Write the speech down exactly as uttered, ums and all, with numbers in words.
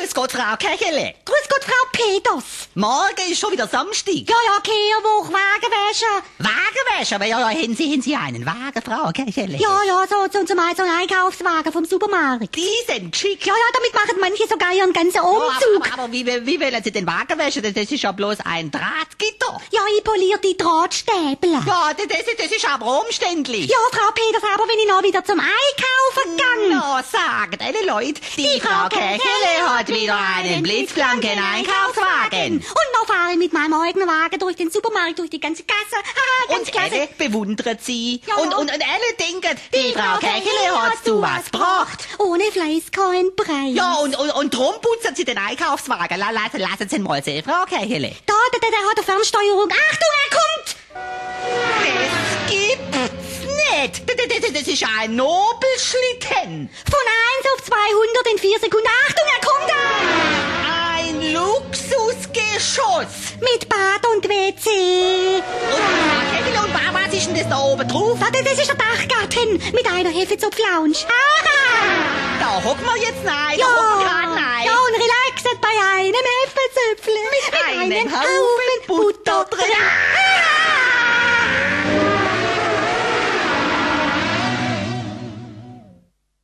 Grüß Gott, Frau Kechele. Grüß Gott, Frau Peters. Morgen ist schon wieder Samstag. Ja, ja, Kehrwoche, Wagenwäsche. Wagenwäsche, aber ja, ja, haben Sie, haben Sie einen Wagen, Frau Kechele? Ja, ja, so, so, zum so ein Einkaufswagen vom Supermarkt. Die sind schick. Ja, ja, damit machen manche sogar ihren ganzen Ja, Umzug. aber, aber, aber wie, wie wollen Sie den Wagen waschen? Das ist ja bloß ein Drahtgitter. Ja, ich poliere die Drahtstäbel. Ja, das, das, das ist aber umständlich. Ja, Frau Peters, aber wenn ich noch wieder zum Einkaufen gang. Na, sagt alle Leute, die, die Frau Kechele hat wieder einen blitzblanken Einkaufswagen. Und noch fahre ich mit meinem eigenen Wagen durch den Supermarkt, durch die ganze Gasse. Haha, ganz Und klasse. alle bewundern sie. Ja. Und, und, und alle denken, die Frau Kechele hat zu was gebracht. Ohne Fleiß kein Preis. Ja, und, und, und drum putzen sie den Einkaufswagen. La- Lassen, lassen Sie ihn mal sehen, Frau Kechele. Da, da, da, da hat er Fernsteuerung. Achtung, er kommt! Das gibt's nicht. Das, das, das ist ein Nobelschlitten. Von eins auf zweihundert in vier Sekunden. Achtung, er kommt da! Ein Luxusgeschoss. Mit Bad und W C. Und Frau Kechele, und wa- was ist denn das da oben drauf? Da, da, das ist der Dachgarten mit einer Hefezopf-Lounge. Aha! Da hocken wir jetzt rein. Ja, Da hocken wir grad rein. ja, und relaxet bei einem Hefezöpfle. Mit einem Haufen Butter.